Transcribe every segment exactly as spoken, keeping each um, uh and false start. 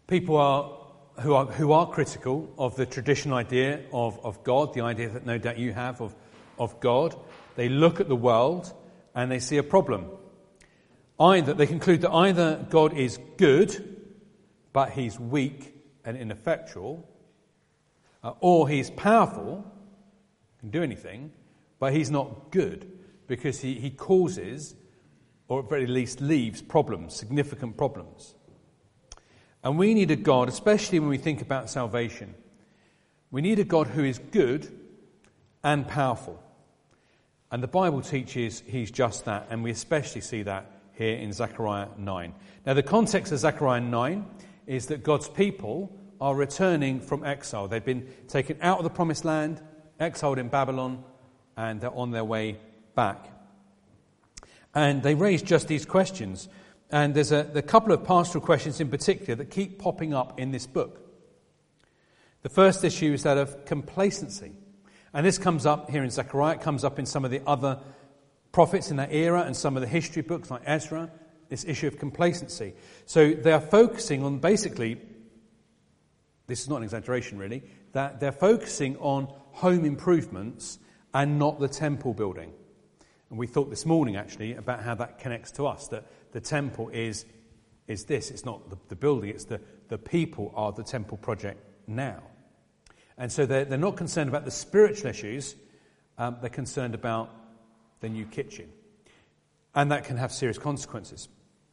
People are who are who are critical of the traditional idea of, of God, the idea that no doubt you have of, of God. They look at the world and they see a problem. Either they conclude that either God is good, but he's weak and ineffectual, uh, or he's powerful, can do anything, but he's not good because he, he causes, or at very least leaves, problems, significant problems. And we need a God, especially when we think about salvation, we need a God who is good and powerful. And the Bible teaches he's just that, and we especially see that here in Zechariah nine. Now, the context of Zechariah nine is that God's people are returning from exile. They've been taken out of the promised land, exiled in Babylon, and they're on their way back. And they raise just these questions. And there's a, a couple of pastoral questions in particular that keep popping up in this book. The first issue is that of complacency. And this comes up here in Zechariah. It comes up in some of the other prophets in that era and some of the history books like Ezra, this issue of complacency. So they are focusing on basically, this is not an exaggeration really, that they're focusing on home improvements and not the temple building. And we thought this morning actually about how that connects to us, that the temple is is this, it's not the, the building, it's the, the people are the temple project now. And so they're, they're not concerned about the spiritual issues, um, they're concerned about the new kitchen. And that can have serious consequences.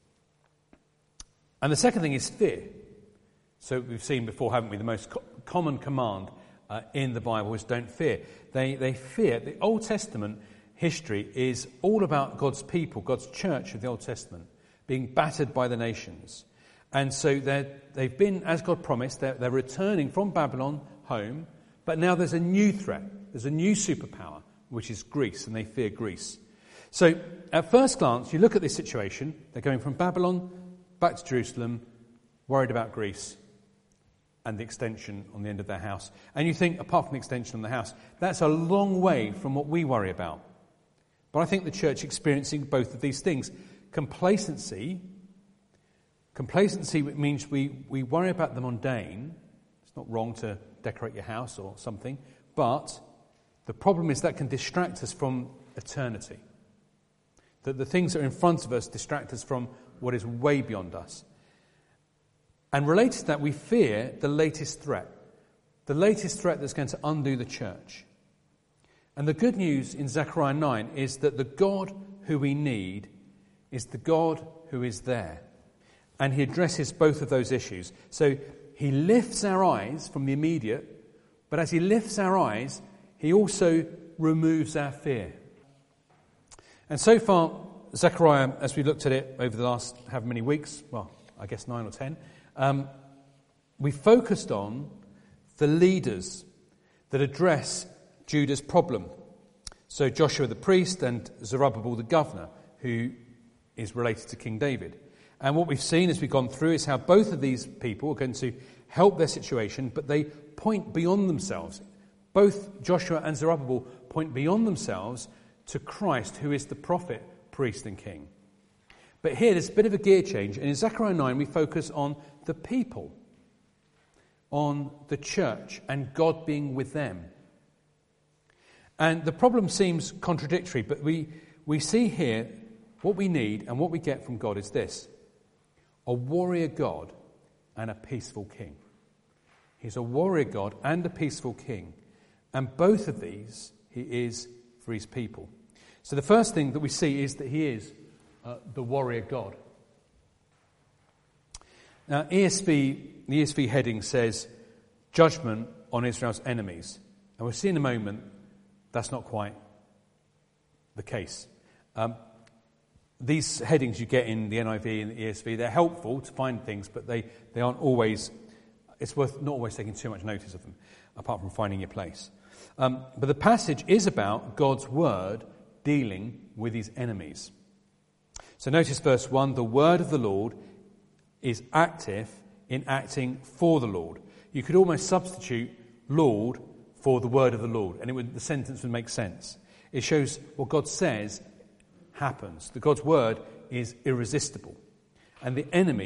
And the second thing is fear. So we've seen before, haven't we, the most co- common command uh, in the Bible is don't fear. They, they fear. The Old Testament history is all about God's people, God's church of the Old Testament, being battered by the nations. And so they've been, as God promised, they're, they're returning from Babylon home, but now there's a new threat. There's a new superpower, which is Greece, and they fear Greece. So at first glance, you look at this situation, they're going from Babylon back to Jerusalem, worried about Greece and the extension on the end of their house. And you think, apart from the extension on the house, that's a long way from what we worry about. But I think the church experiencing both of these things. Complacency, complacency means we, we worry about the mundane. It's not wrong to decorate your house or something, but the problem is that can distract us from eternity. That the things that are in front of us distract us from what is way beyond us. And related to that, we fear the latest threat. The latest threat that's going to undo the church. And the good news in Zechariah nine is that the God who we need is the God who is there. And he addresses both of those issues. So he lifts our eyes from the immediate, but as he lifts our eyes, he also removes our fear. And so far, Zechariah, as we looked at it over the last however many weeks, well, I guess nine or ten, um, we focused on the leaders that address Judah's problem. So Joshua the priest and Zerubbabel the governor, who is related to King David. And what we've seen as we've gone through is how both of these people are going to help their situation, but they point beyond themselves. Both Joshua and Zerubbabel point beyond themselves to Christ, who is the prophet, priest and king. But here there's a bit of a gear change, and in Zechariah nine we focus on the people, on the church and God being with them. And the problem seems contradictory, but we, we see here what we need and what we get from God is this: a warrior God and a peaceful king. He's a warrior God and a peaceful king. And both of these he is for his people. So the first thing that we see is that he is uh, the warrior God. Now, E S V, the E S V heading says, judgment on Israel's enemies. And we'll see in a moment that's not quite the case. Um, these headings you get in the N I V and the E S V, they're helpful to find things, but they, they aren't always, it's worth not always taking too much notice of them, apart from finding your place. Um, but the passage is about God's word dealing with his enemies. So notice verse one, the word of the Lord is active in acting for the Lord. You could almost substitute Lord for the word of the Lord, and it would, the sentence would make sense. It shows what God says happens. That God's word is irresistible, and the enemies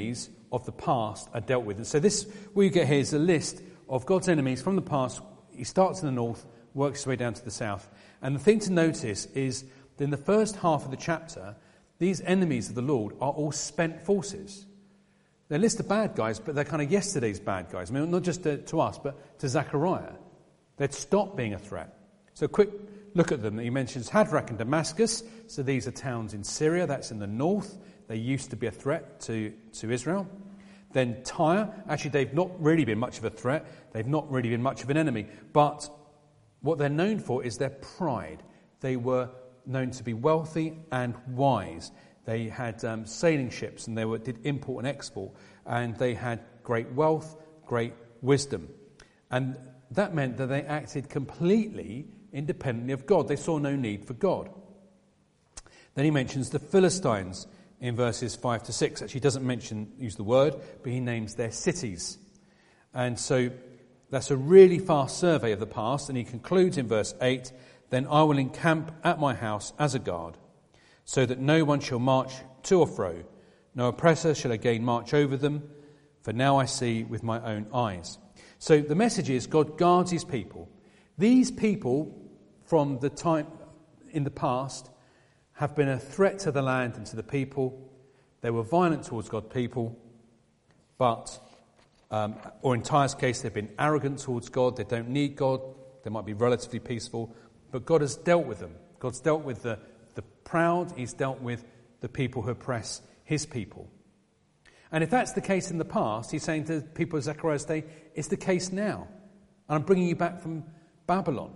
of the past are dealt with. And so this, what you get here is a list of God's enemies from the past. He starts in the north, works his way down to the south. And the thing to notice is that in the first half of the chapter, these enemies of the Lord are all spent forces. They're a list of bad guys, but they're kind of yesterday's bad guys. I mean, not just to, to us, but to Zechariah. They'd stopped being a threat. So a quick look at them. He mentions Hadrach and Damascus. So these are towns in Syria. That's in the north. They used to be a threat to, to Israel. Then Tyre. Actually, they've not really been much of a threat. They've not really been much of an enemy. But what they're known for is their pride. They were known to be wealthy and wise. They had um, sailing ships, and they were, did import and export. And they had great wealth, great wisdom. And that meant that they acted completely independently of God. They saw no need for God. Then he mentions the Philistines in verses five to six. Actually, he doesn't mention, use the word, but he names their cities. And so that's a really fast survey of the past. And he concludes in verse eight, then I will encamp at my house as a guard, so that no one shall march to or fro. No oppressor shall again march over them, for now I see with my own eyes. So the message is God guards his people. These people from the time in the past have been a threat to the land and to the people. They were violent towards God's people, but, um, or in Tyre's case, they've been arrogant towards God. They don't need God. They might be relatively peaceful, but God has dealt with them. God's dealt with the, the proud. He's dealt with the people who oppress his people. And if that's the case in the past, he's saying to the people of Zechariah's day, it's the case now. And I'm bringing you back from Babylon.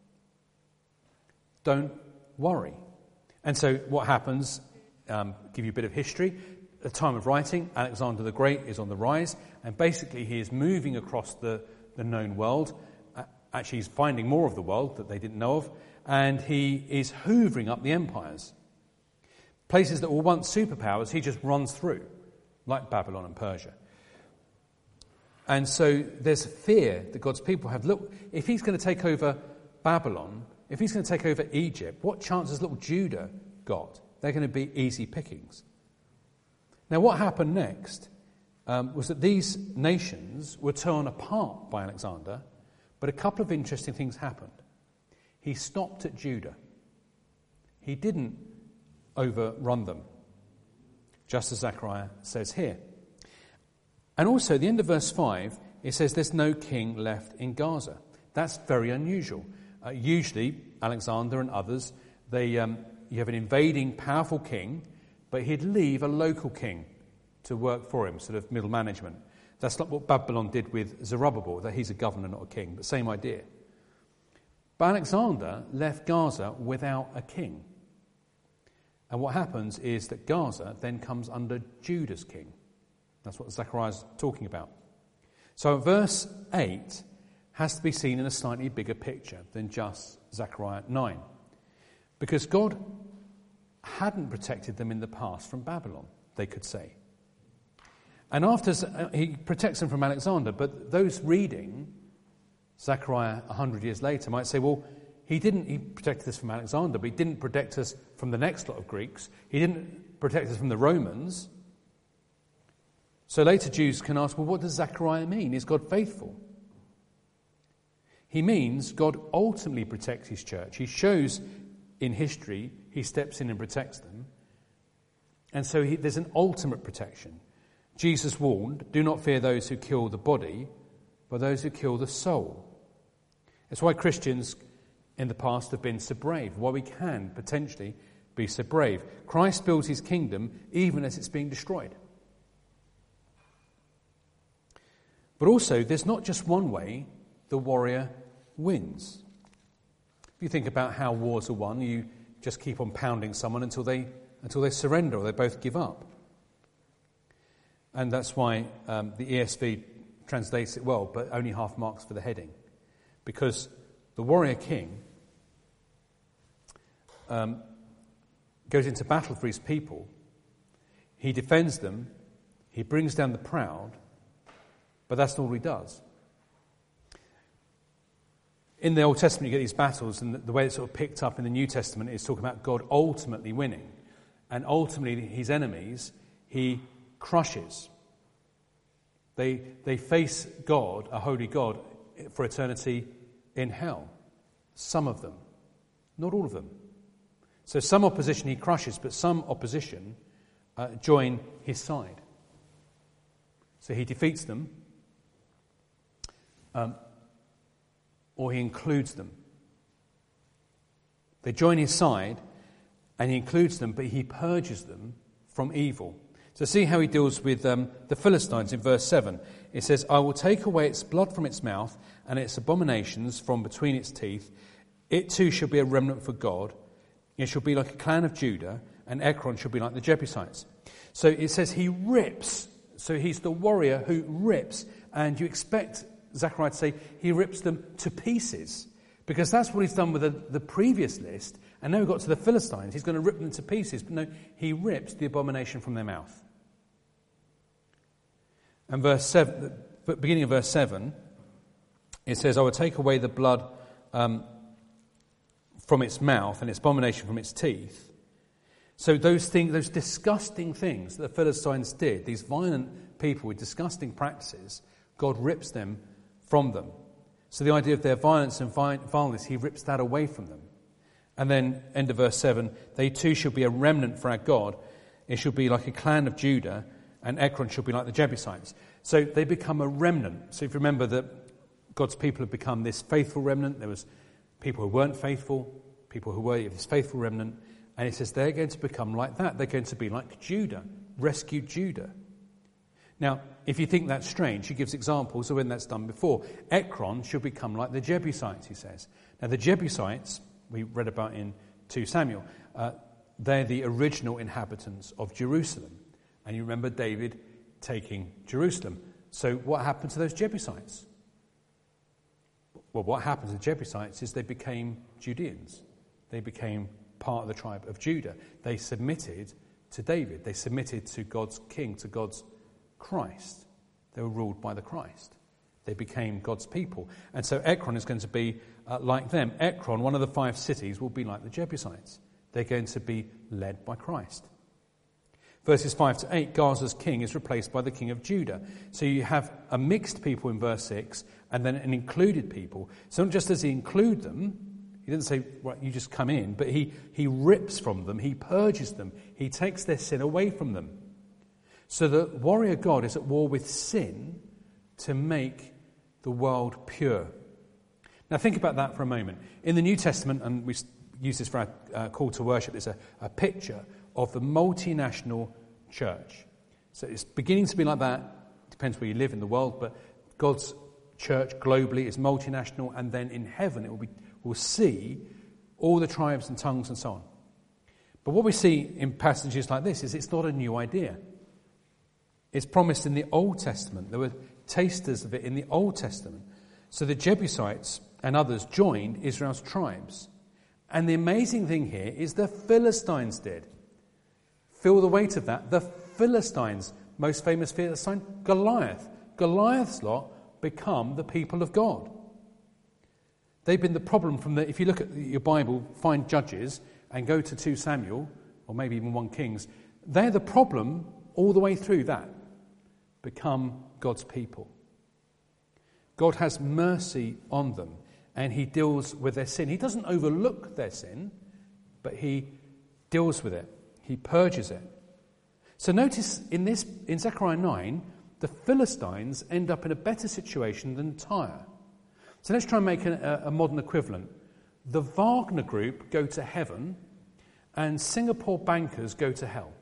Don't worry. And so what happens, um, give you a bit of history. At the time of writing, Alexander the Great is on the rise. And basically he is moving across the, the known world. Uh, actually, he's finding more of the world that they didn't know of. And he is hoovering up the empires. Places that were once superpowers, he just runs through, like Babylon and Persia. And so there's fear that God's people have. Look, if he's going to take over Babylon, if he's going to take over Egypt, what chance has little Judah got? They're going to be easy pickings. Now, what happened next um, was that these nations were torn apart by Alexander, but a couple of interesting things happened. He stopped at Judah. He didn't overrun them, just as Zechariah says here. And also, at the end of verse five, it says there's no king left in Gaza. That's very unusual. Uh, usually, Alexander and others, they um, you have an invading, powerful king, but he'd leave a local king to work for him, sort of middle management. That's not what Babylon did with Zerubbabel, that he's a governor, not a king, but same idea. But Alexander left Gaza without a king. And what happens is that Gaza then comes under Judah's king. That's what Zechariah's talking about. So verse eight has to be seen in a slightly bigger picture than just Zechariah nine. Because God hadn't protected them in the past from Babylon, they could say. And after he protects them from Alexander, but those reading Zechariah a hundred years later might say, well, he didn't he protected us from Alexander, but he didn't protect us from the next lot of Greeks. He didn't protect us from the Romans. So later Jews can ask, well, what does Zechariah mean? Is God faithful? He means God ultimately protects his church. He shows in history he steps in and protects them. And so he, there's an ultimate protection. Jesus warned, do not fear those who kill the body, but those who kill the soul. That's why Christians in the past have been so brave, why we can potentially be so brave. Christ builds his kingdom even as it's being destroyed. But also, there's not just one way the warrior wins. If you think about how wars are won, you just keep on pounding someone until they until they surrender or they both give up. And that's why um, the E S V translates it well, but only half marks for the heading. Because the warrior king um, goes into battle for his people. He defends them. He brings down the proud. But that's not all he does. In the Old Testament, you get these battles, and the way it's sort of picked up in the New Testament is talking about God ultimately winning. And ultimately, his enemies, he crushes. They, they face God, a holy God, for eternity in hell. Some of them. Not all of them. So some opposition he crushes, but some opposition uh, join his side. So he defeats them, um, or he includes them. They join his side, and he includes them, but he purges them from evil. So see how he deals with um, the Philistines in verse seven. It says, I will take away its blood from its mouth and its abominations from between its teeth. It too shall be a remnant for God. It shall be like a clan of Judah, and Ekron shall be like the Jebusites. So it says he rips. So he's the warrior who rips. And you expect Zechariah to say he rips them to pieces, because that's what he's done with the, the previous list. And now we've got to the Philistines. He's going to rip them to pieces. But no, he rips the abomination from their mouth. And verse seven, beginning of verse seven, it says, I will take away the blood um, from its mouth and its abomination from its teeth. So those things, those disgusting things that the Philistines did, these violent people with disgusting practices, God rips them from them. So the idea of their violence and vileness, he rips that away from them. And then, end of verse seven, they too shall be a remnant for our God. It shall be like a clan of Judah, and Ekron shall be like the Jebusites. So they become a remnant. So if you remember that God's people have become this faithful remnant, there was people who weren't faithful, people who were this faithful remnant, and it says they're going to become like that. They're going to be like Judah, rescued Judah. Now, if you think that's strange, he gives examples of when that's done before. Ekron shall become like the Jebusites, he says. Now, the Jebusites, we read about in Second Samuel, uh, they're the original inhabitants of Jerusalem. And you remember David taking Jerusalem. So what happened to those Jebusites? Well, what happened to the Jebusites is they became Judeans. They became part of the tribe of Judah. They submitted to David. They submitted to God's king, to God's Christ. They were ruled by the Christ. They became God's people. And so Ekron is going to be uh, like them. Ekron, one of the five cities, will be like the Jebusites. They're going to be led by Christ. Verses five to eight, Gaza's king is replaced by the king of Judah. So you have a mixed people in verse six, and then an included people. So not just does he include them, he doesn't say, right, you just come in, but he, he rips from them, he purges them, he takes their sin away from them. So the warrior God is at war with sin to make the world pure. Now think about that for a moment. In the New Testament, and we use this for our uh, call to worship, there's a, a picture of the multinational church. So it's beginning to be like that. Depends where you live in the world, but God's church globally is multinational, and then in heaven it will be will see all the tribes and tongues and so on. But what we see in passages like this is it's not a new idea. It's promised in the Old Testament. There were tasters of it in the Old Testament. So the Jebusites and others joined Israel's tribes. And the amazing thing here is the Philistines did. Feel the weight of that. The Philistines, most famous Philistine, Goliath. Goliath's lot become the people of God. They've been the problem from the, if you look at your Bible, find Judges and go to Second Samuel, or maybe even First Kings, they're the problem all the way through that. Become God's people. God has mercy on them, and he deals with their sin. He doesn't overlook their sin, but he deals with it. He purges it. So notice in this, in Zechariah nine, the Philistines end up in a better situation than Tyre. So let's try and make a, a modern equivalent. The Wagner Group go to heaven, and Singapore bankers go to hell.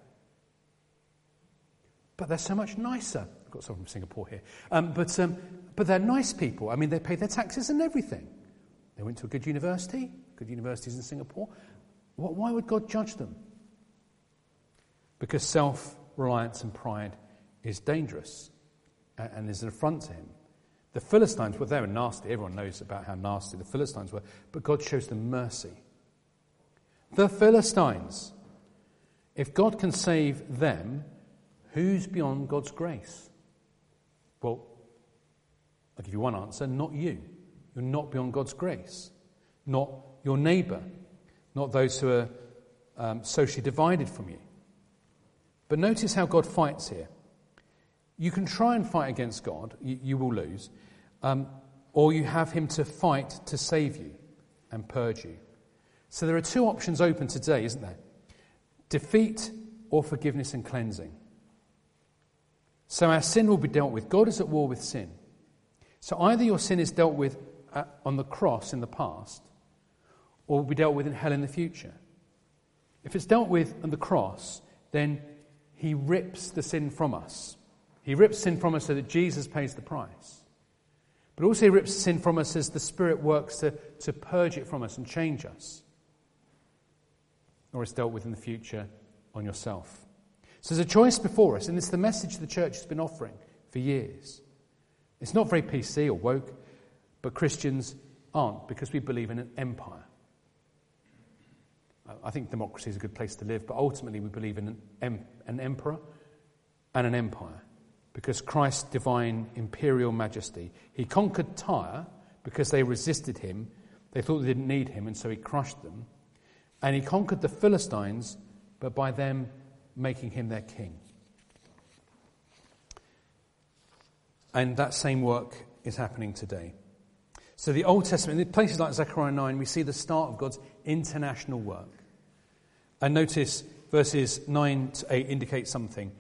But they're so much nicer. I've got someone from Singapore here. Um, but, um, but they're nice people. I mean, they pay their taxes and everything. They went to a good university, good universities in Singapore. What, why would God judge them? Because self-reliance and pride is dangerous and, and is an affront to him. The Philistines were there and nasty. Everyone knows about how nasty the Philistines were. But God shows them mercy. The Philistines. If God can save them, who's beyond God's grace? Well, I'll give you one answer. Not you. You're not beyond God's grace. Not your neighbour. Not those who are um, socially divided from you. But notice how God fights here. You can try and fight against God, you, you will lose, um, or you have him to fight to save you and purge you. So there are two options open today, isn't there? Defeat or forgiveness and cleansing. So our sin will be dealt with. God is at war with sin. So either your sin is dealt with uh, on the cross in the past, or will be dealt with in hell in the future. If it's dealt with on the cross, then he rips the sin from us. He rips sin from us so that Jesus pays the price. But also he rips sin from us as the Spirit works to, to purge it from us and change us. Or it's dealt with in the future on yourself. So there's a choice before us, and it's the message the church has been offering for years. It's not very P C or woke, but Christians aren't, because we believe in an empire. I think democracy is a good place to live, but ultimately we believe in an, em- an emperor and an empire, because Christ's divine imperial majesty. He conquered Tyre because they resisted him. They thought they didn't need him, and so he crushed them. And he conquered the Philistines, but by them making him their king. And that same work is happening today. So the Old Testament, in places like Zechariah nine, we see the start of God's international work. And notice verses nine to eight indicate something.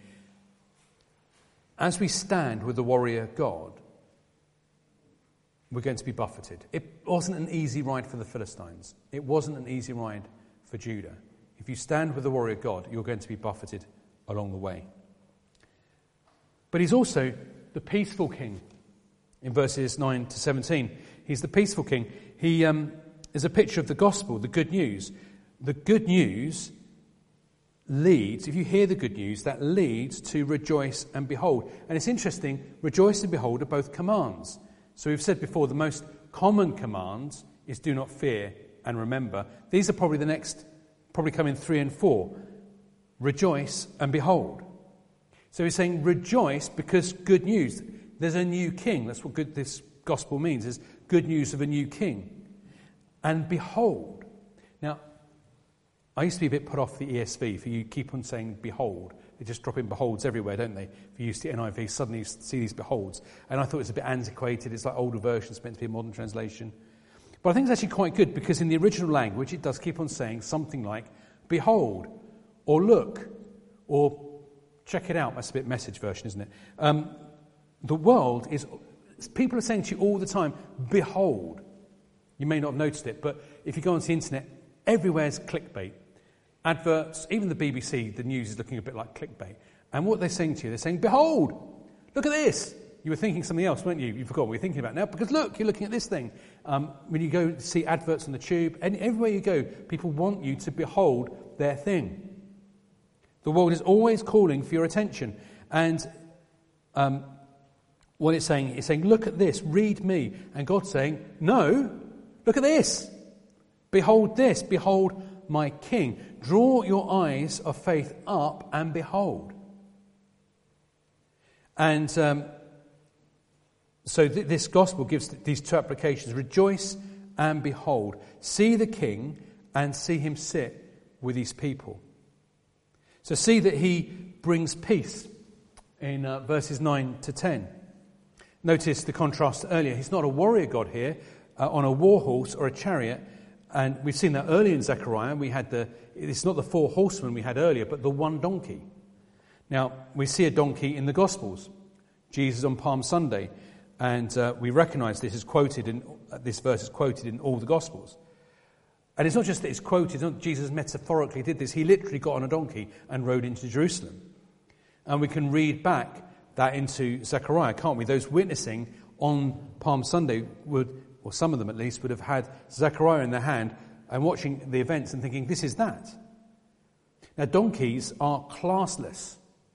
As we stand with the warrior God, we're going to be buffeted. It wasn't an easy ride for the Philistines. It wasn't an easy ride for Judah. If you stand with the warrior God, you're going to be buffeted along the way. But he's also the peaceful king in verses nine to seventeen. He's the peaceful king. He um, is a picture of the gospel, the good news. The good news leads, if you hear the good news, that leads to rejoice and behold. And it's interesting, rejoice and behold are both commands. So we've said before, the most common command is do not fear and remember. These are probably the next, probably come in three and four. Rejoice and behold. So he's saying rejoice because good news. There's a new king. That's what good, this gospel means, is good news of a new king. And behold. Now, I used to be a bit put off the E S V, for you keep on saying behold. They just drop in beholds everywhere, don't they? If you use the N I V, suddenly you see these beholds. And I thought it was a bit antiquated. It's like older versions, meant to be a modern translation. But I think it's actually quite good, because in the original language, it does keep on saying something like behold, or look, or check it out. That's a bit message version, isn't it? Um, the world is, people are saying to you all the time, behold. You may not have noticed it, but if you go onto the internet, everywhere's clickbait. Adverts, even the B B C, the news is looking a bit like clickbait. And what they're saying to you, they're saying, behold, look at this. You were thinking something else, weren't you? You forgot what you're thinking about now, because look, you're looking at this thing. Um, when you go see adverts on the tube, and everywhere you go, people want you to behold their thing. The world is always calling for your attention. And um, what it's saying, it's saying, look at this, read me. And God's saying, no, look at this. Behold this, behold my king. Draw your eyes of faith up and behold. And um, so th- this gospel gives th- these two applications. Rejoice and behold. See the king and see him sit with his people. So see that he brings peace in uh, verses nine to ten. Notice the contrast earlier. He's not a warrior God here uh, on a war horse or a chariot. And we've seen that earlier in Zechariah. We had the, it's not the four horsemen we had earlier, but the one donkey. Now, we see a donkey in the Gospels. Jesus on Palm Sunday. And uh, we recognise this is quoted in, uh, this verse is quoted in all the Gospels. And it's not just that it's quoted, it's not Jesus metaphorically did this. He literally got on a donkey and rode into Jerusalem. And we can read back that into Zechariah, can't we? Those witnessing on Palm Sunday would, or some of them at least, would have had Zechariah in their hand and watching the events and thinking, this is that. Now, donkeys are classless.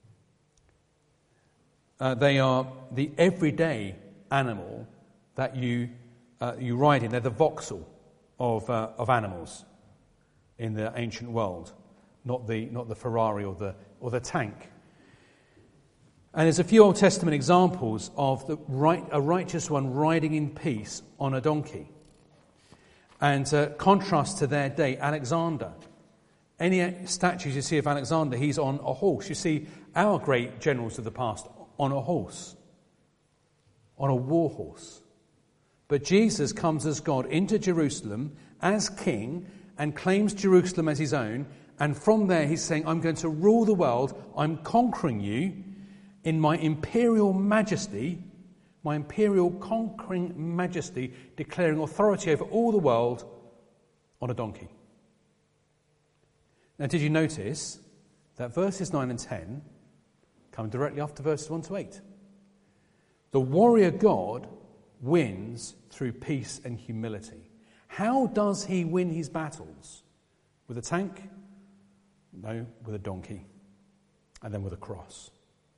Uh, they are the everyday animal that you uh, you ride in. They're the Vauxhall of uh, of animals in the ancient world, not the not the Ferrari or the or the tank. And there's a few Old Testament examples of the right, a righteous one riding in peace on a donkey. And uh, contrast to their day, Alexander. Any statues you see of Alexander, he's on a horse. You see our great generals of the past on a horse, on a war horse. But Jesus comes as God into Jerusalem as king and claims Jerusalem as his own. And from there he's saying, I'm going to rule the world. I'm conquering you in my imperial majesty, my imperial conquering majesty, declaring authority over all the world on a donkey. Now, did you notice that verses nine and ten come directly after verses one to eight? The warrior God wins through peace and humility. How does he win his battles? With a tank? No, with a donkey. And then with a cross.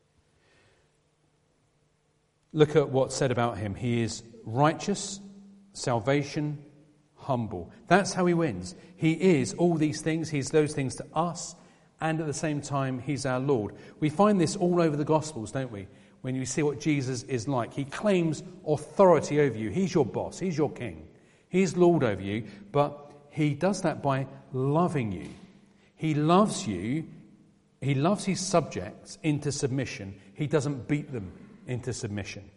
Look at what's said about him. He is righteous, salvation, humble. That's how he wins. He is all these things. He's those things to us, and at the same time, he's our Lord. We find this all over the Gospels, don't we? When you see what Jesus is like. He claims authority over you. He's your boss. He's your king. He's Lord over you, but he does that by loving you. He loves you. He loves his subjects into submission. He doesn't beat them into submission.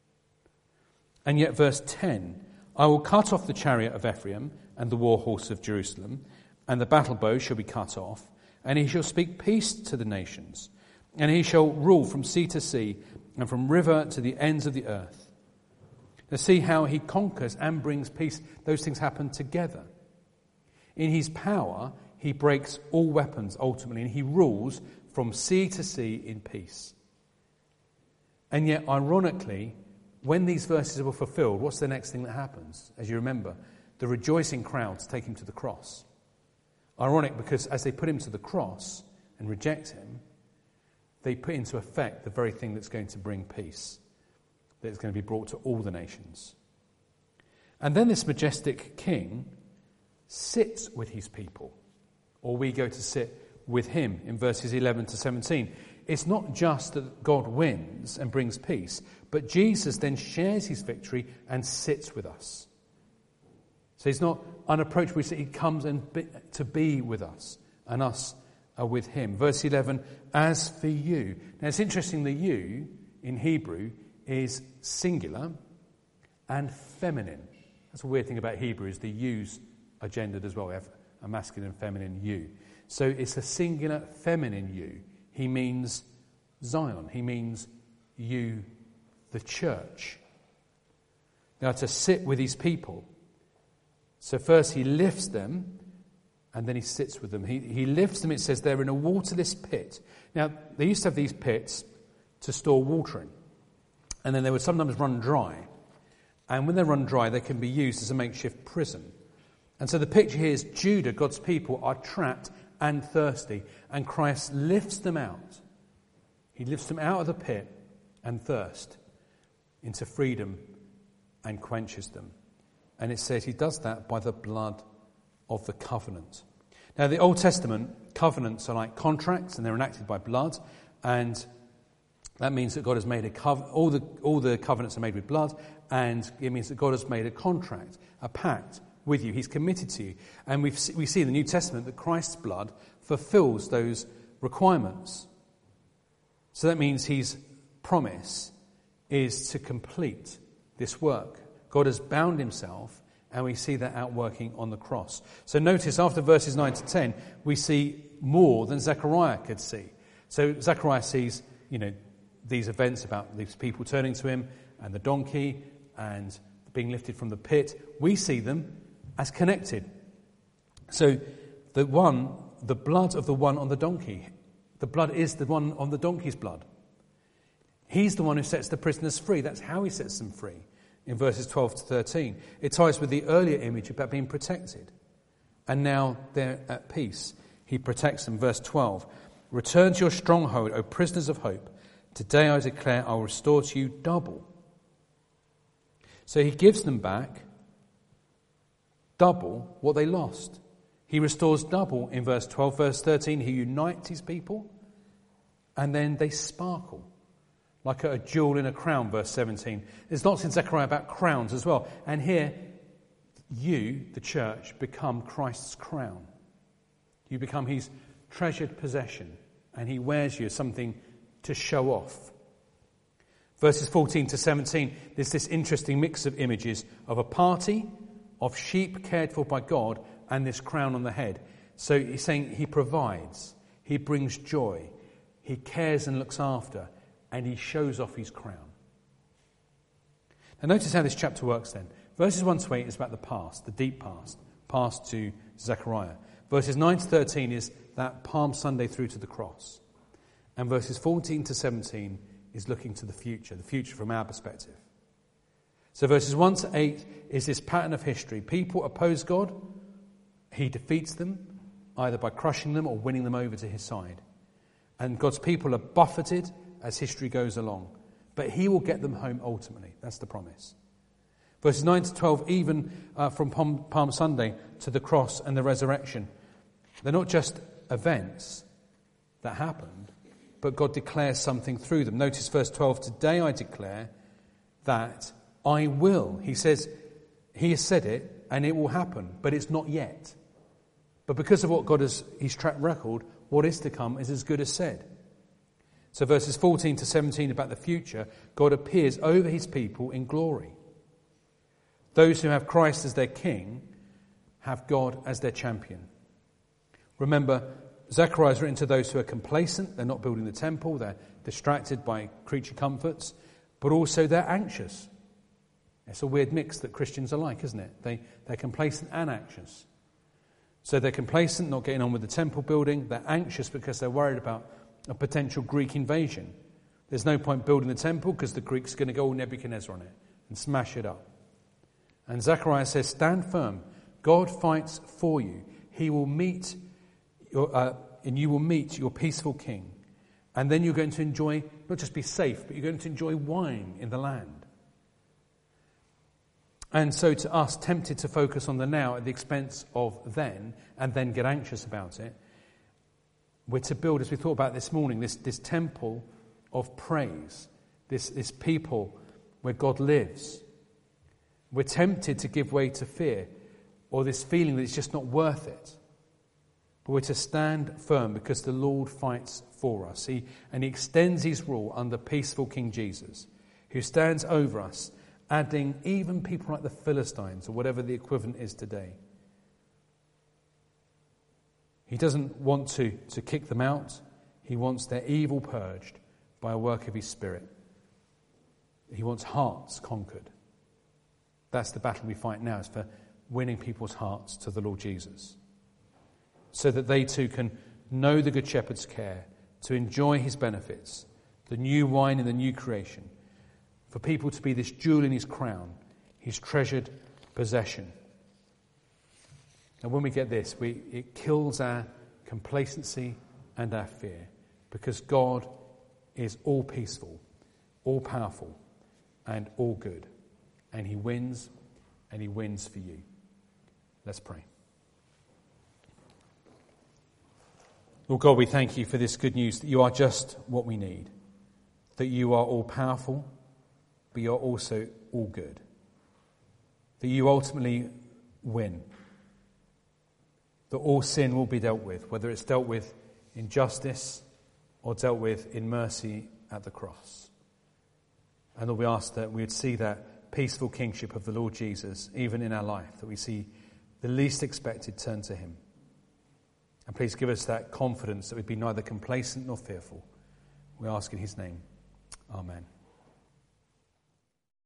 And yet verse ten, I will cut off the chariot of Ephraim and the war horse of Jerusalem, and the battle bow shall be cut off, and he shall speak peace to the nations, and he shall rule from sea to sea and from river to the ends of the earth. To see how he conquers and brings peace. Those things happen together. In his power, he breaks all weapons ultimately, and he rules from sea to sea in peace. And yet, ironically, when these verses were fulfilled, what's the next thing that happens? As you remember, the rejoicing crowds take him to the cross. Ironic, because as they put him to the cross and reject him, they put into effect the very thing that's going to bring peace, that is going to be brought to all the nations. And then this majestic king sits with his people, or we go to sit with him in verses eleven to seventeen. It's not just that God wins and brings peace, but Jesus then shares his victory and sits with us. So he's not unapproachable. He comes and be, to be with us, and us are with him. Verse eleven, as for you. Now it's interesting, the you in Hebrew is singular and feminine. That's a weird thing about Hebrew, is the yous are gendered as well. We have a masculine and feminine you. So it's a singular feminine you. He means Zion. He means you, the church. Now to sit with his people. So first he lifts them, and then he sits with them. He, he lifts them, it says, they're in a waterless pit. Now, they used to have these pits to store water in. And then they would sometimes run dry. And when they run dry, they can be used as a makeshift prison. And so the picture here is Judah, God's people, are trapped and thirsty. And Christ lifts them out. He lifts them out of the pit and thirst into freedom and quenches them. And it says he does that by the blood of the covenant. Now, the Old Testament covenants are like contracts, and they're enacted by blood. And that means that God has made a covenant. All the all the covenants are made with blood, and it means that God has made a contract, a pact with you. He's committed to you. And we've, we see in the New Testament that Christ's blood fulfills those requirements. So that means his promise is to complete this work. God has bound himself, and we see that outworking on the cross. So notice after verses nine to ten, we see more than Zechariah could see. So Zechariah sees, you know, these events about these people turning to him and the donkey and being lifted from the pit. We see them as connected. So the one, the blood of the one on the donkey, the blood is the one on the donkey's blood. He's the one who sets the prisoners free. That's how he sets them free in verses twelve to thirteen. It ties with the earlier image about being protected. And now they're at peace. He protects them. Verse twelve, return to your stronghold, O prisoners of hope. Today I declare I will restore to you double. So he gives them back double what they lost. He restores double in verse twelve. Verse thirteen, he unites his people, and then they sparkle like a jewel in a crown, verse seventeen. There's lots in Zechariah about crowns as well. And here, you, the church, become Christ's crown. You become his treasured possession, and he wears you as something to show off. Verses fourteen to seventeen, there's this interesting mix of images of a party, of sheep cared for by God, and this crown on the head. So he's saying he provides, he brings joy, he cares and looks after, and he shows off his crown. Now notice how this chapter works then. Verses one to eight is about the past, the deep past, past to Zechariah. Verses nine to thirteen is that Palm Sunday through to the cross. And verses fourteen to seventeen is looking to the future, the future from our perspective. So verses one to eight is this pattern of history. People oppose God. He defeats them, either by crushing them or winning them over to his side. And God's people are buffeted as history goes along. But he will get them home ultimately. That's the promise. Verses nine to twelve, even uh, from Palm, Palm Sunday to the cross and the resurrection. They're not just events that happened, but God declares something through them. Notice verse twelve, today I declare that I will. He says, he has said it and it will happen, but it's not yet. But because of what God has, his track record, what is to come is as good as said. So verses fourteen to seventeen about the future, God appears over his people in glory. Those who have Christ as their king have God as their champion. Remember, Zechariah is written to those who are complacent. They're not building the temple. They're distracted by creature comforts. But also they're anxious. It's a weird mix that Christians are like, isn't it? They, they're complacent and anxious. So they're complacent, not getting on with the temple building. They're anxious because they're worried about a potential Greek invasion. There's no point building the temple because the Greeks are going to go all Nebuchadnezzar on it and smash it up. And Zechariah says, stand firm. God fights for you. He will meet, your, uh, and you will meet your peaceful king. And then you're going to enjoy, not just be safe, but you're going to enjoy wine in the land. And so to us, tempted to focus on the now at the expense of then, and then get anxious about it, we're to build, as we thought about this morning, this, this temple of praise, this, this people where God lives. We're tempted to give way to fear or this feeling that it's just not worth it. But we're to stand firm because the Lord fights for us. He, and he extends his rule under peaceful King Jesus, who stands over us, adding even people like the Philistines or whatever the equivalent is today. He doesn't want to, to kick them out. He wants their evil purged by a work of his Spirit. He wants hearts conquered. That's the battle we fight now, is for winning people's hearts to the Lord Jesus, so that they too can know the Good Shepherd's care, to enjoy his benefits, the new wine in the new creation, for people to be this jewel in his crown, his treasured possession. And when we get this, we, it kills our complacency and our fear, because God is all peaceful, all powerful, and all good. And he wins, and he wins for you. Let's pray. Lord God, we thank you for this good news, that you are just what we need, that you are all powerful, but you are also all good, that you ultimately win, that all sin will be dealt with, whether it's dealt with in justice or dealt with in mercy at the cross. And Lord, we ask that we would see that peaceful kingship of the Lord Jesus, even in our life, that we see the least expected turn to him. And please give us that confidence that we'd be neither complacent nor fearful. We ask in his name. Amen.